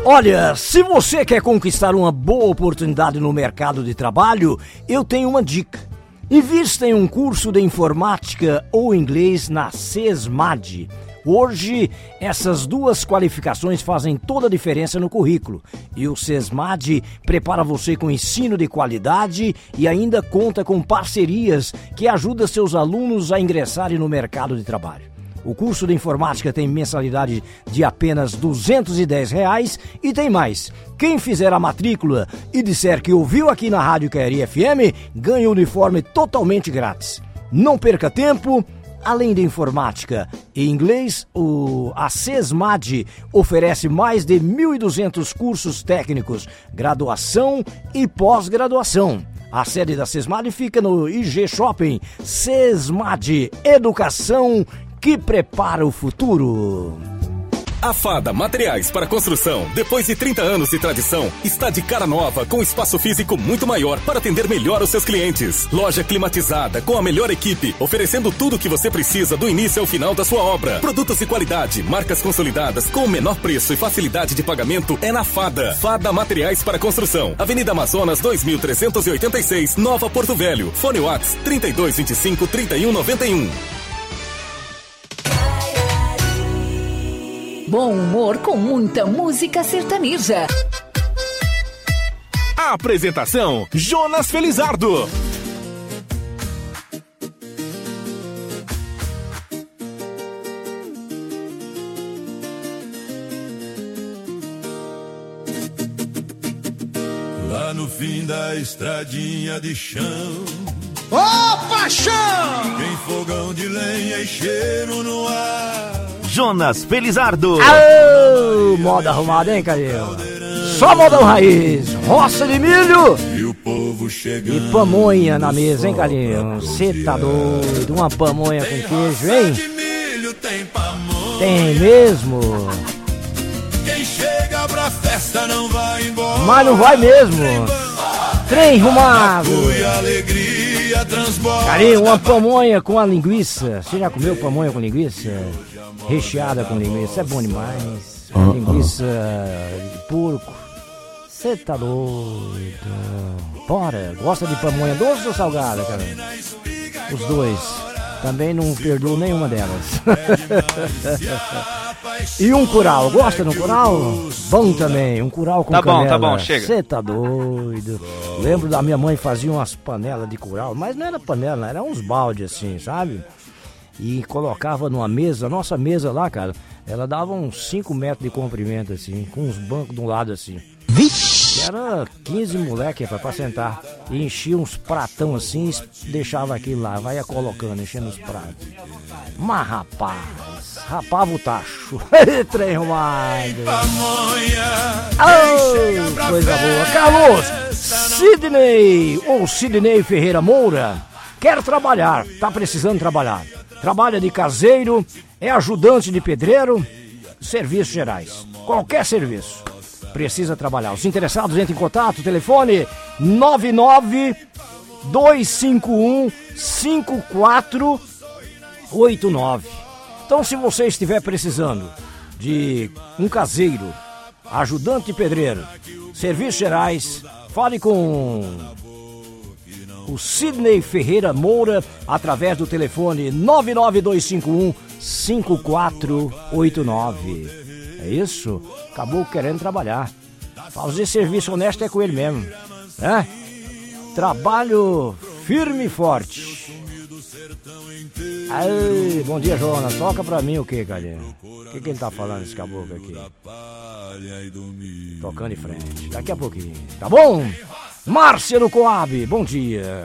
Olha, se você quer conquistar uma boa oportunidade no mercado de trabalho, eu tenho uma dica. Invista em um curso de informática ou inglês na SESMAD. Hoje, essas duas qualificações fazem toda a diferença no currículo. E o SESMAD prepara você com ensino de qualidade e ainda conta com parcerias que ajudam seus alunos a ingressarem no mercado de trabalho. O curso de informática tem mensalidade de apenas R$210 e tem mais. Quem fizer a matrícula e disser que ouviu aqui na Rádio Caiari FM, ganha o uniforme totalmente grátis. Não perca tempo. Além de informática e inglês, a SESMAD oferece mais de 1.200 cursos técnicos, graduação e pós-graduação. A sede da SESMAD fica no IG Shopping. SESMAD, educação que prepara o futuro. A Fada Materiais para Construção, depois de 30 anos de tradição, está de cara nova com espaço físico muito maior para atender melhor os seus clientes. Loja climatizada com a melhor equipe, oferecendo tudo o que você precisa do início ao final da sua obra. Produtos de qualidade, marcas consolidadas com o menor preço e facilidade de pagamento é na Fada. Fada Materiais para Construção, Avenida Amazonas 2386, Nova Porto Velho. Fone WhatsApp 3225-3191. Bom humor com muita música sertaneja. A apresentação, Jonas Felizardo. Lá no fim da estradinha de chão, ô paixão! Tem fogão de lenha e cheiro no ar. Jonas Felizardo. Aô, moda arrumada, hein, Calil? Só modão raiz, roça de milho e o povo chegando. E pamonha na mesa, hein, Calil? Cê tá doido, uma pamonha com queijo, hein? Tem mesmo? Quem chega pra festa não vai embora. Mas não vai mesmo. Trem arrumado. Carinho, uma pamonha com a linguiça. Você já comeu pamonha com linguiça? Recheada com linguiça, é bom demais. Linguiça de porco. Você tá doido. Bora, gosta de pamonha doce ou salgada, cara? Os dois. Também não perdoo nenhuma delas. E um curau, gosta de um curau? Bom também, um curau com canela. Tá bom, chega. Você tá doido. Lembro da minha mãe fazia umas panelas de curau, mas não era panela, era uns baldes assim, sabe? E colocava numa mesa, nossa mesa lá, cara, ela dava uns 5 metros de comprimento assim, com uns bancos de um lado assim. Vixe! Era 15 moleque pra sentar. E enchia uns pratão assim e deixava aquilo lá, vai colocando, enchendo os pratos. Mas rapaz, rapava o tacho. Trem arrumado. Oh, coisa boa. Carlos, Sidney Ferreira Moura, quer trabalhar, tá precisando trabalhar. Trabalha de caseiro, é ajudante de pedreiro, serviços gerais. Qualquer serviço. Precisa trabalhar. Os interessados entrem em contato, telefone 992515489. Então, se você estiver precisando de um caseiro, ajudante de pedreiro, serviços gerais, fale com o Sidney Ferreira Moura através do telefone 992515489. É isso? Acabou querendo trabalhar. Fazer serviço honesto é com ele mesmo, né? Trabalho firme e forte. Ai, bom dia, Jonas. Toca pra mim o que, Calhão? O que ele tá falando, esse caboclo aqui? Tocando em frente. Daqui a pouquinho, tá bom? Márcia do Coab, bom dia.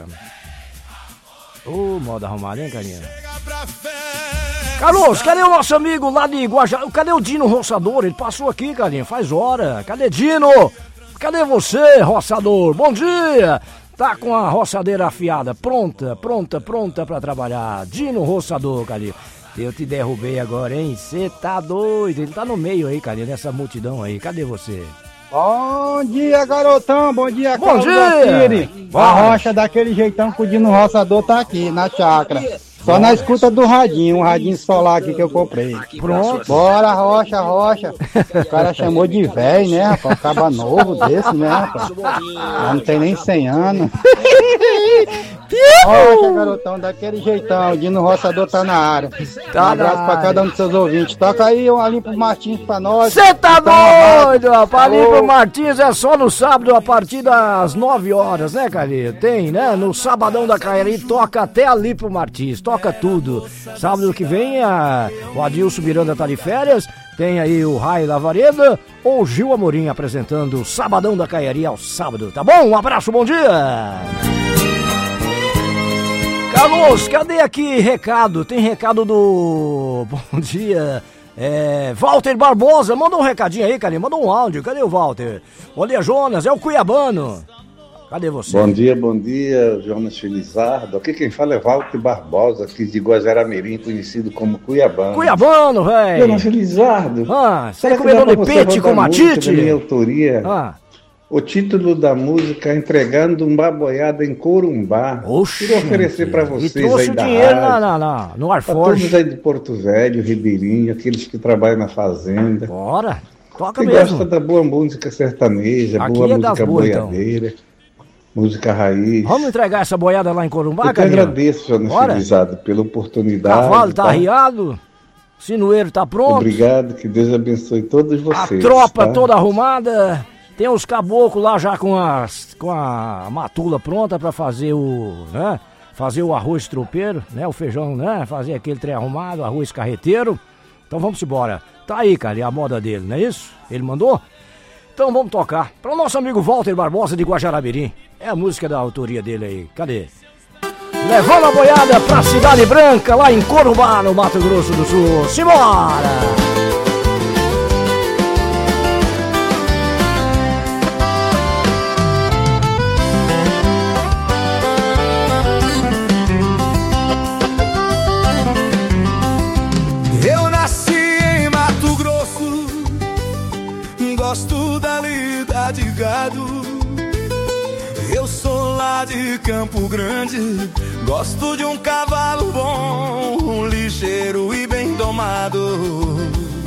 Ô, moda arrumada, hein, Calhão? Carlos, cadê o nosso amigo lá de Guajá? Cadê o Dino Roçador? Ele passou aqui, Carlinhos, faz hora. Cadê Dino? Cadê você, roçador? Bom dia! Tá com a roçadeira afiada, pronta pra trabalhar. Dino Roçador, Carlinhos. Eu te derrubei agora, hein? Você tá doido? Ele tá no meio aí, Carlinhos, nessa multidão aí. Cadê você? Bom dia, garotão. Bom dia, Bom dia! A rocha daquele jeitão que o Dino Roçador tá aqui, na chácara. Só na escuta do radinho, um radinho solar aqui que eu comprei. Pronto. Bora, Rocha. O cara chamou de velho, né, rapaz? Acaba novo desse, né, rapaz? Não tem nem 100 anos. Rocha, garotão, daquele jeitão. O Dino Roçador tá na área. Um abraço pra cada um dos seus ouvintes. Toca aí um Alimpo Martins pra nós. Você tá doido, rapaz? Alimpo Martins é só no sábado a partir das 9 horas, né, Calil? Tem, né? No Sabadão da Caiari toca até Alimpo Martins, toca tudo. Sábado que vem o Adilson Miranda tá de férias. Tem aí o Rai Lavareda ou Gil Amorim apresentando o Sabadão da Caiari ao sábado, tá bom? Um abraço, bom dia! Carlos, cadê aqui recado? Tem recado do... Bom dia... Walter Barbosa, manda um recadinho aí, cara. Manda um áudio. Cadê o Walter? Bom dia, Jonas. É o Cuiabano. Cadê você? Bom dia, Jonas Felizardo. Aqui quem fala é Walter Barbosa, aqui de Guajaramirim, conhecido como Cuiabano. Cuiabano, velho. Jonas Felizardo. Você é comedor de peixe com matite? Minha autoria. O título da música é Entregando uma Boiada em Corumbá. Oxi. Queria oferecer para vocês aí da dinheiro rádio, no ar forte. Todos aí de Porto Velho, Ribeirinho, aqueles que trabalham na fazenda. Bora, toca que mesmo. Gosta da boa música sertaneja, aqui boa música boas, boiadeira, então. Música raiz. Vamos entregar essa boiada lá em Corumbá, cara? Eu que agradeço, Jonas Felizardo, pela oportunidade. Cavalo tá arriado, sinueiro tá pronto. Obrigado, que Deus abençoe todos vocês. A tropa toda arrumada. Tem os caboclos lá já com a matula pronta pra fazer fazer o arroz tropeiro, né? O feijão, né? Fazer aquele trem arrumado, arroz carreteiro. Então vamos embora. Tá aí, cara, é a moda dele, não é isso? Ele mandou? Então vamos tocar. Para o nosso amigo Walter Barbosa de Guajaramirim. É a música da autoria dele aí. Cadê? Levando a boiada pra Cidade Branca, lá em Corumbá, no Mato Grosso do Sul. Simbora! Gosto da lida de gado. Eu sou lá de Campo Grande. Gosto de um cavalo bom, ligeiro e bem domado.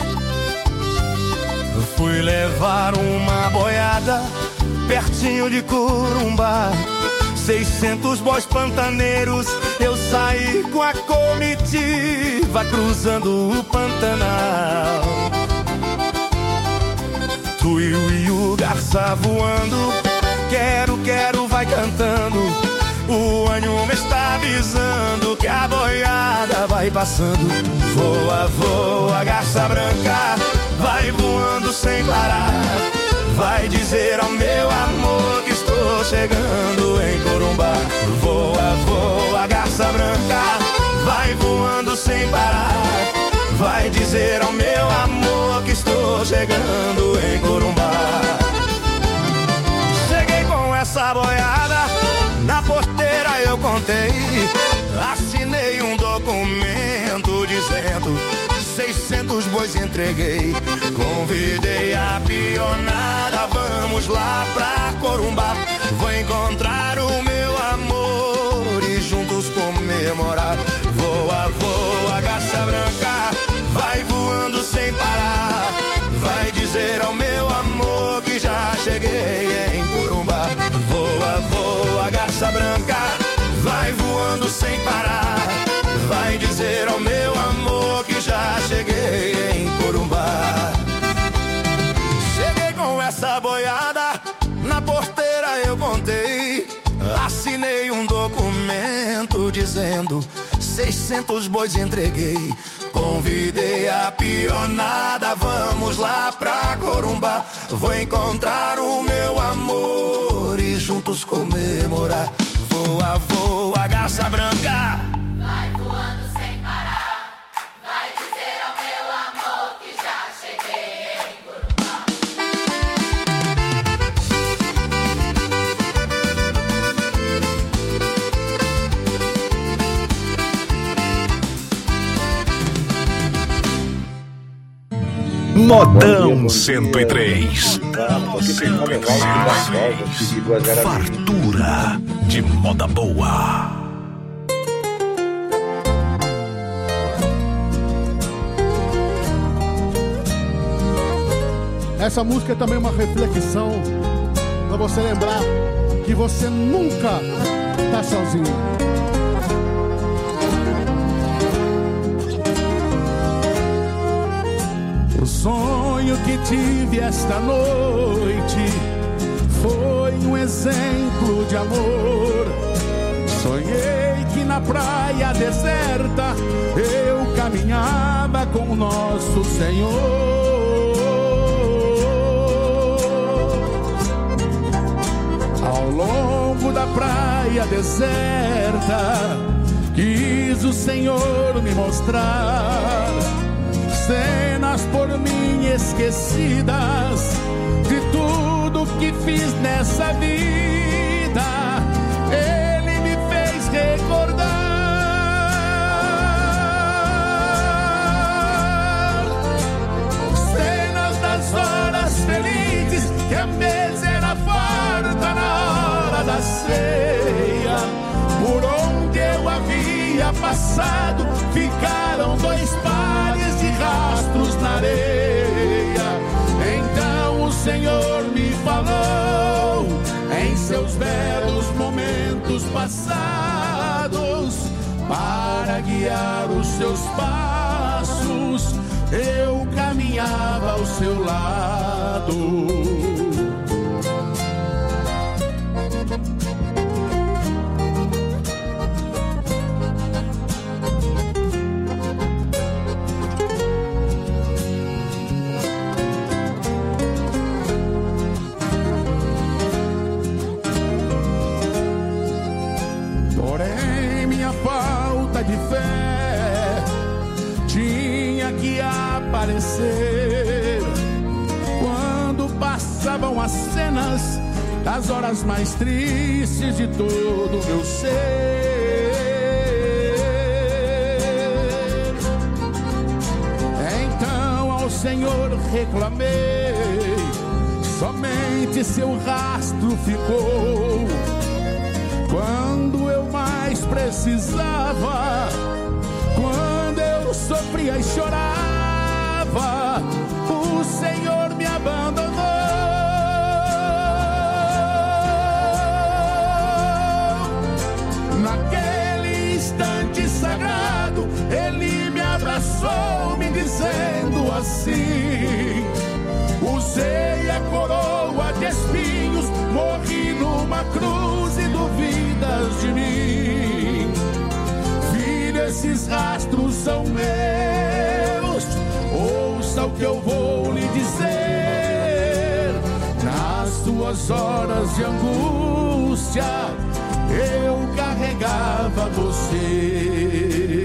Fui levar uma boiada pertinho de Corumbá. 600 bois pantaneiros. Eu saí com a comitiva cruzando o Pantanal. Tuiu e o garça voando, quero, vai cantando. O ânimo me está avisando que a boiada vai passando. Voa, garça branca, vai voando sem parar. Vai dizer ao meu amor que estou chegando em Corumbá. Voa, garça branca, vai voando sem parar. Vai dizer ao meu amor que estou chegando em Corumbá. Cheguei com essa boiada, na porteira eu contei. Assinei um documento dizendo 600 bois entreguei. Convidei a pionada, vamos lá pra Corumbá. Vou encontrar o meu amor e juntos comemorar. Voa, garça branca, vai voando sem parar. Vai dizer ao meu amor que já cheguei em Corumbá. Voa, garça branca, vai voando sem parar. Vai dizer ao meu amor que já cheguei em Corumbá. Cheguei com essa boiada, na porteira eu contei. Assinei um documento dizendo 600 bois entreguei. Convidei a pionada, vamos lá pra Corumbá. Vou encontrar o meu amor e juntos comemorar. Voa, garça branca, vai voando sem parar. Vai dizer ao meu amor que já cheguei em Corumbá. Modão 103. Fartura de moda boa. Essa música é também uma reflexão para você lembrar que você nunca tá sozinho. O sonho que tive esta noite foi um exemplo de amor. Sonhei que na praia deserta eu caminhava com o nosso Senhor. Ao longo da praia deserta quis o Senhor me mostrar cenas por mim esquecidas de tudo que fiz nessa vida. Ele me fez recordar cenas das horas felizes que a mesa era farta na hora da ceia. Por onde eu havia passado ficaram 2 pares de rastros na areia. Então o Senhor me falou em seus belos momentos passados, para guiar os seus passos eu caminhava ao seu lado. Falta de fé tinha que aparecer quando passavam as cenas das horas mais tristes de todo o meu ser. Então ao Senhor reclamei, somente seu rastro ficou. Quando eu mais precisava, quando eu sofria e chorava, o Senhor me abandonou. Naquele instante sagrado, Ele me abraçou, me dizendo assim: usei a coroa de espinhos, morri numa cruz e duvidas de mim. Filho, esses rastros são meus, ouça o que eu vou lhe dizer. Nas suas horas de angústia, eu carregava você.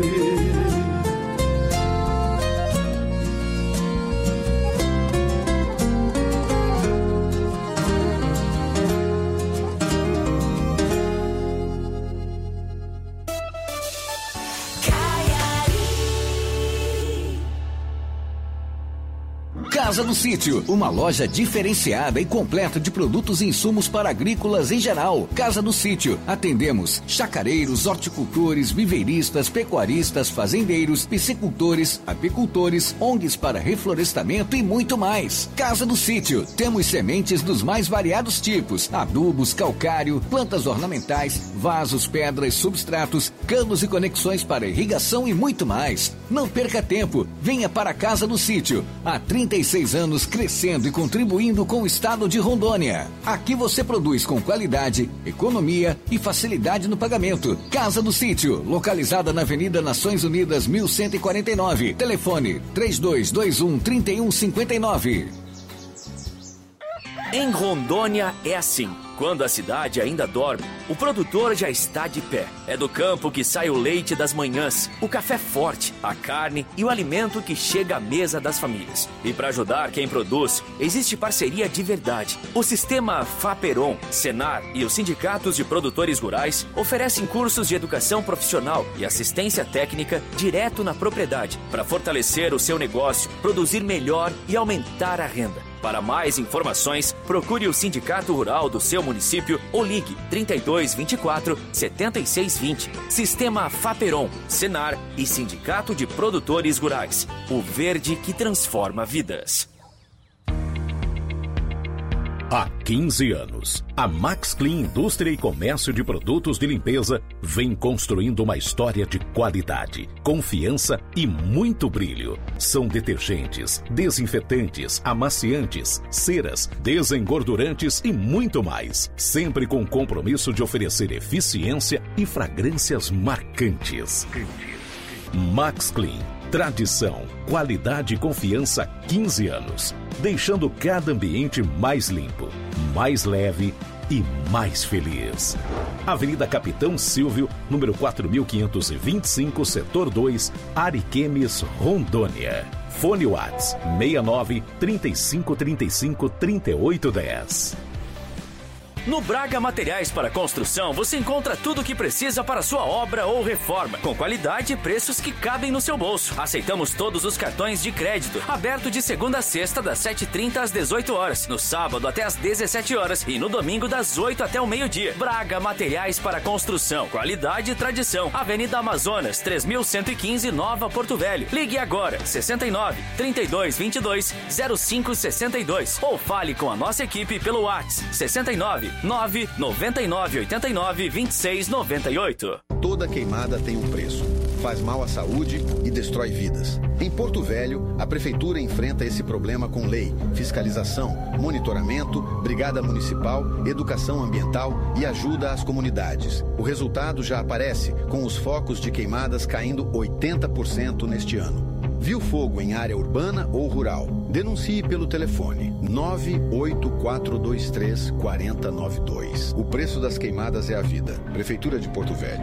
Casa do Sítio, uma loja diferenciada e completa de produtos e insumos para agrícolas em geral. Casa do Sítio, atendemos chacareiros, horticultores, viveiristas, pecuaristas, fazendeiros, piscicultores, apicultores, ONGs para reflorestamento e muito mais. Casa do Sítio, temos sementes dos mais variados tipos, adubos, calcário, plantas ornamentais, vasos, pedras, substratos, canos e conexões para irrigação e muito mais. Não perca tempo, venha para a Casa do Sítio, há 36 anos crescendo e contribuindo com o estado de Rondônia. Aqui você produz com qualidade, economia e facilidade no pagamento. Casa do Sítio, localizada na Avenida Nações Unidas 1149. Telefone 3221-3159. Em Rondônia é assim. Quando a cidade ainda dorme, o produtor já está de pé. É do campo que sai o leite das manhãs, o café forte, a carne e o alimento que chega à mesa das famílias. E para ajudar quem produz, existe parceria de verdade. O sistema Faperon, Senar e os sindicatos de produtores rurais oferecem cursos de educação profissional e assistência técnica direto na propriedade, para fortalecer o seu negócio, produzir melhor e aumentar a renda. Para mais informações, procure o Sindicato Rural do seu município ou ligue 3224 7620. Sistema Faperon, Senar e Sindicato de Produtores Rurais. O verde que transforma vidas. Há 15 anos, a Max Clean Indústria e Comércio de Produtos de Limpeza vem construindo uma história de qualidade, confiança e muito brilho. São detergentes, desinfetantes, amaciantes, ceras, desengordurantes e muito mais. Sempre com o compromisso de oferecer eficiência e fragrâncias marcantes. Max Clean. Tradição, qualidade e confiança há 15 anos, deixando cada ambiente mais limpo, mais leve e mais feliz. Avenida Capitão Silvio, número 4525, setor 2, Ariquemes, Rondônia. Fone Whats 69 35 35 3810. No Braga Materiais para Construção, você encontra tudo o que precisa para sua obra ou reforma, com qualidade e preços que cabem no seu bolso. Aceitamos todos os cartões de crédito, aberto de segunda a sexta, das 7h30 às 18 horas, no sábado até às 17 horas e no domingo das 8 até o meio-dia. Braga Materiais para Construção, qualidade e tradição. Avenida Amazonas, 3115, Nova Porto Velho. Ligue agora, 69 32 22 05 62 ou fale com a nossa equipe pelo WhatsApp 69 999 89 26 98. Toda queimada tem um preço. Faz mal à saúde e destrói vidas. Em Porto Velho, a Prefeitura enfrenta esse problema com lei, fiscalização, monitoramento, brigada municipal, educação ambiental e ajuda às comunidades. O resultado já aparece, com os focos de queimadas caindo 80% neste ano. Viu fogo em área urbana ou rural? Denuncie pelo telefone 98423 4092. O preço das queimadas é a vida. Prefeitura de Porto Velho.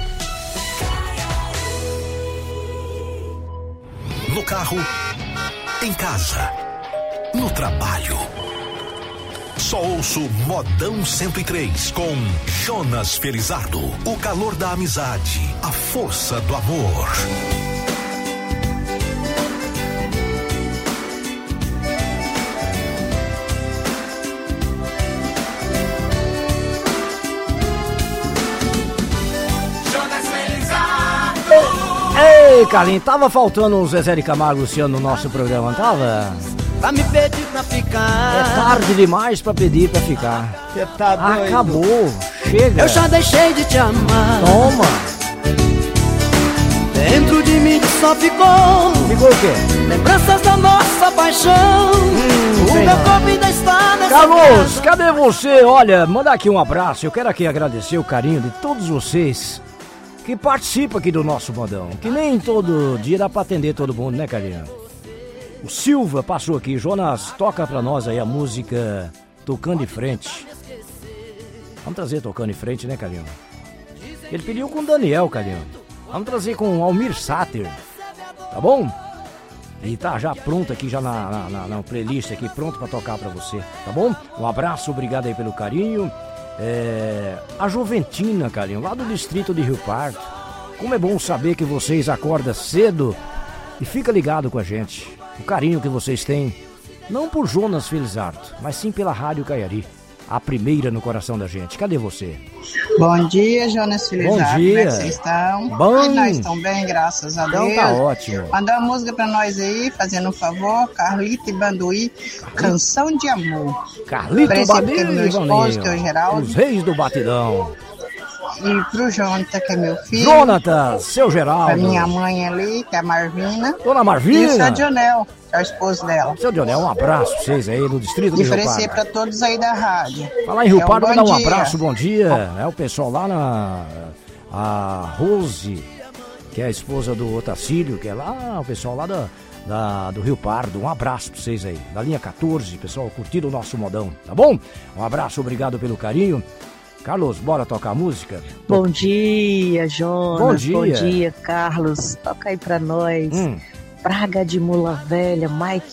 No carro, em casa, no trabalho. Só ouço Modão 103 com Jonas Felizardo. O calor da amizade, a força do amor. Ei, Carlinhos, tava faltando um Zezé de Camargo Luciano no nosso programa, não tava? Pra me pedir pra ficar. É tarde demais pra pedir pra ficar. Você tá doido? Acabou, chega. Eu já deixei de te amar. Toma. Dentro de mim só ficou. Ficou o quê? Lembranças da nossa paixão. O meu corpo ainda está nessa Carlos, cadê você? Olha, mandar aqui um abraço. Eu quero aqui agradecer o carinho de todos vocês que participa aqui do nosso modão, que nem todo dia dá pra atender todo mundo, né, Carinho? O Silva passou aqui. Jonas, toca pra nós aí a música Tocando em Frente. Vamos trazer Tocando em Frente, né, Carinho? Ele pediu com o Daniel, Carinho. Vamos trazer com o Almir Sater, tá bom? E tá já pronto aqui, já na playlist aqui, pronto pra tocar pra você, tá bom? Um abraço, obrigado aí pelo carinho. A Juventina, Carinho, lá do distrito de Rio Pardo. Como é bom saber que vocês acordam cedo e fica ligado com a gente. O carinho que vocês têm, não por Jonas Felizardo, mas sim pela Rádio Caiari, a primeira no coração da gente. Cadê você? Bom dia, Jonas Felizardo. Bom dia. Como é que vocês estão? Bom. Nós estamos bem, graças a Deus. Então tá ótimo. Manda uma música pra nós aí, fazendo um favor. Carlito e Banduí, Canção de Amor. Carlito e Banduí, meu esposo, que é o Geraldo. Os reis do batidão. E pro Jonathan, que é meu filho. Jonathan, seu Geraldo. Pra minha mãe ali, que é a Marvina. Dona Marvina. E o seu Dionel, que é o esposo dela. Seu Dionel, um abraço pra vocês aí no distrito de Rio Pardo. Oferecer pra todos aí da rádio. Falar em Rio Pardo, bom dar um dia. abraço, bom dia. É o pessoal lá a Rose, que é a esposa do Otacílio, que é lá, o pessoal lá do Rio Pardo. Um abraço pra vocês aí. Da linha 14, pessoal, curtindo o nosso modão, tá bom? Um abraço, obrigado pelo carinho. Carlos, bora tocar a música? Bom dia, Jonas. Bom dia. Bom dia, Carlos. Toca aí pra nós. Praga de Mula Velha, Mike